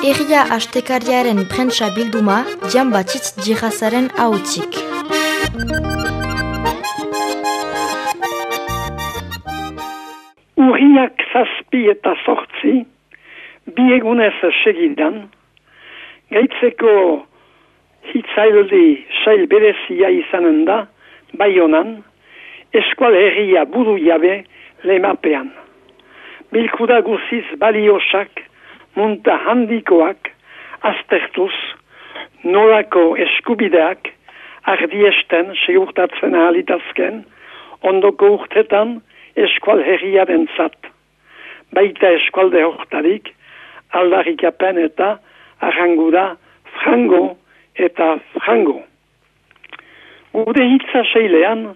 Herria astekariaren prentsa bilduma, Jan Batxitz Djihazaren ahotzik. Urriak 7 eta 8, bi egunez segidan, gaitzeko hitzaildi sail berezia izanen da, Baionan, eskual herria buru jabe lemapean. Bilkuda guziz baliosak, munta handikoak, aztertuz, nolako eskubideak, ardiesten segurtatzen ahalitazken, ondoko urtetan eskual herriaren zat. Baita eskualde hortarik, aldarikapen eta arranguda frango eta frango. Gure hitza seilean,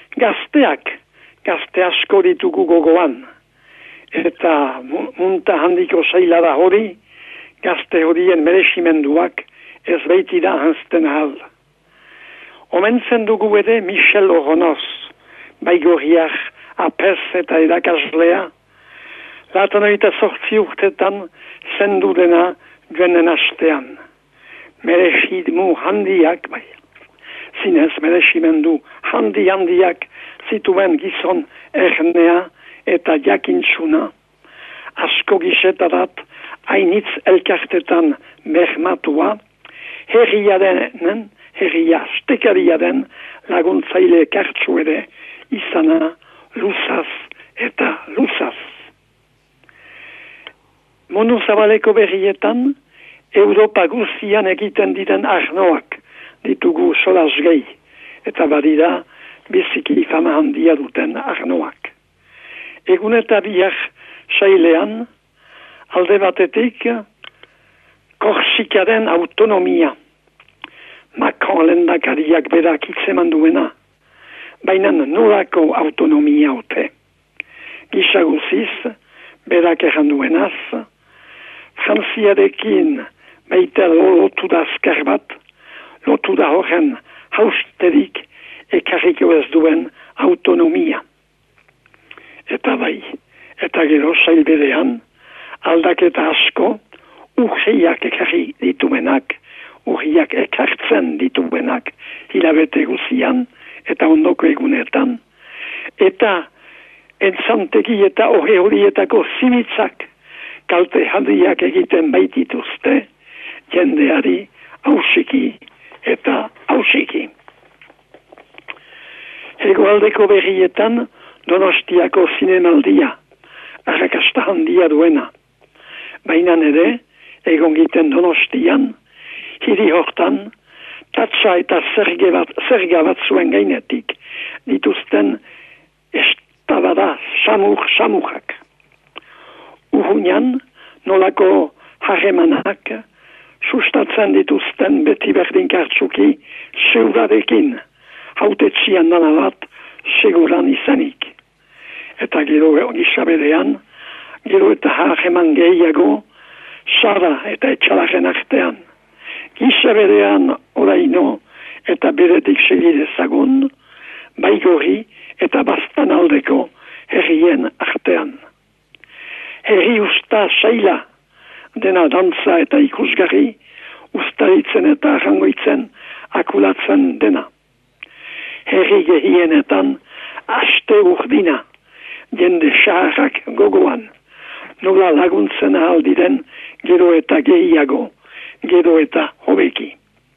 gazte asko ditugu gogoan. Eta munta handiko saila da hori, gazte horien merezimenduak ez baitira hanzten ahal. Omentzen dugu ere Michel Oronoz, baigorriak apez eta edakaslea, 28 urtetan zendu dena joanen astean. Merezidmu handiak, zinez merezimendu handiak zituen gizon ernea eta jakintsuna, asko gizetarat hainitz elkartetan bermatua, herria astekariaren laguntzaile kartsu ere izana luzaz eta luzaz. Mundu zabaleko berrietan, Europa guztian egiten diren arnoak ditugu solaz gehi, eta badira biziki fama handia duten arnoak. Egun eta biak sailean, alde batetik, Korsikaren autonomia. Macron lehendakariak berak hitzeman duena, baina nolako autonomia ote. Gisa guziz, berak erran duenaz, Frantziarekin baita lotu da azkar bat, lotu da horren hausterik ekarriko ez duen autonomia. Eta bai, eta gero sailbedean, aldaketa asko, urriak ekarri dituenak, urriak ekartzen dituenak, hilabete guzian, eta ondoko egunetan, eta entzantegi eta horietako zimitzak, kalte handiak egiten baitituzte, jendeari hausiki eta hausiki. Hegoaldeko berrietan, Donostiako zinemaldia, arrakasta handia duena. Baina ere, egon giten Donostian, hiri hortan, tatsa eta zerga bat zuen gainetik, dituzten estabada samurrak. Urruñan, nolako harremanak, sustatzen dituzten beti berdin kartsuki, zeuradekin, hautetxian dana bat, seguran izanik. Eta gero gizabedean, gero eta harreman gehiago, sara eta etxalaren artean. Gizabedean oraino eta beretik segidezagun, baigorri eta bastan aldeko herrien artean. Herri usta saila, dena dantza eta ikusgarri, ustaritzen eta arrangoitzen akulatzen dena. Herri gehienetan aste urdina, jende saharrak gogoan, nola laguntzen ahal diren gero eta gehiago, gero eta hobeki.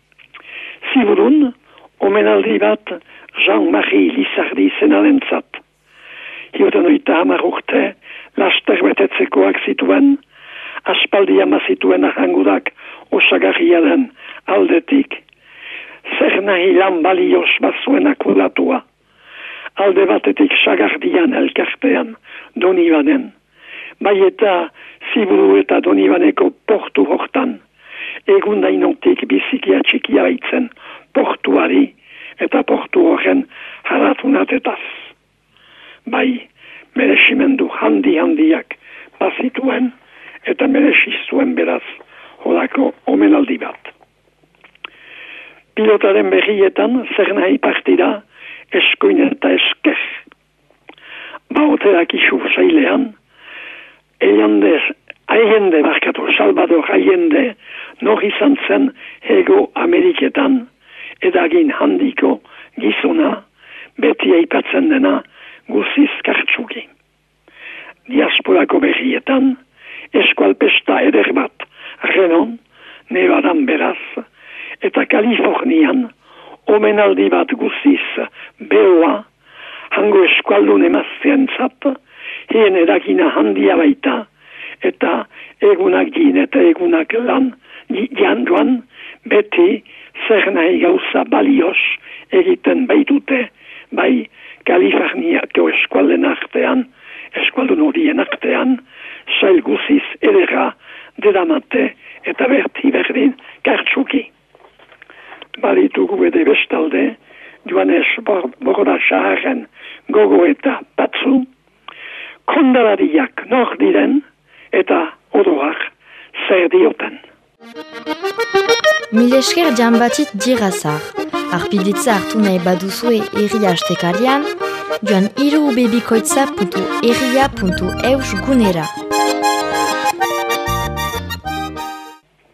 Ziburun, omenaldi bat Jean-Marie Lizardi zenalentzat. Hiutan 30 urte, laster betetzekoak zituen, aspaldi ama zituen arrangudak osagarria den aldetik, zer nahi lan balioz bazuen akulatua, alde batetik sagardian elkartean Donibanen, bai eta Ziburu eta Donibaneko portu hortan, egun dainotik bizikia txikia baitzen portuari eta portu horren haratunatetaz. Bai, merezimendu handiak bazituen eta merezizuen beraz holako omenaldi bat. Pilotaren berrietan zer nahi partida eskuin eta esker. Baoterak isu zailean, eiandez Allende, Salvador Allende, nor izan zen Hego Ameriketan, edagin handiko gizona, beti aipatzen dena guziz kartsuki. Diasporako berrietan, eskualpesta eder bat, Renon, Nevadan beraz, eta Kalifornian, omenaldi bat guziz beoa, hango eskualdun emaztentzat, hien edagina handia baita, eta egunak gin eta egunak lan, janduan, beti zer nahi gauza balios egiten baitute, bai Kaliforniako eskualden artean, eskualdun horien artean, sail guziz edera dedamate eta berti berdin kartsuki. Balitugu ede bestalde, Joanes Bordasaren gogo eta batzu, kondalariak nor diren eta oroak zer dioten. Mil esker Jean-Baptiste Girasar. Arpiditza hartu nahi baduzue erri hastekarian, joan irubebikoitza.erria.eus gunera.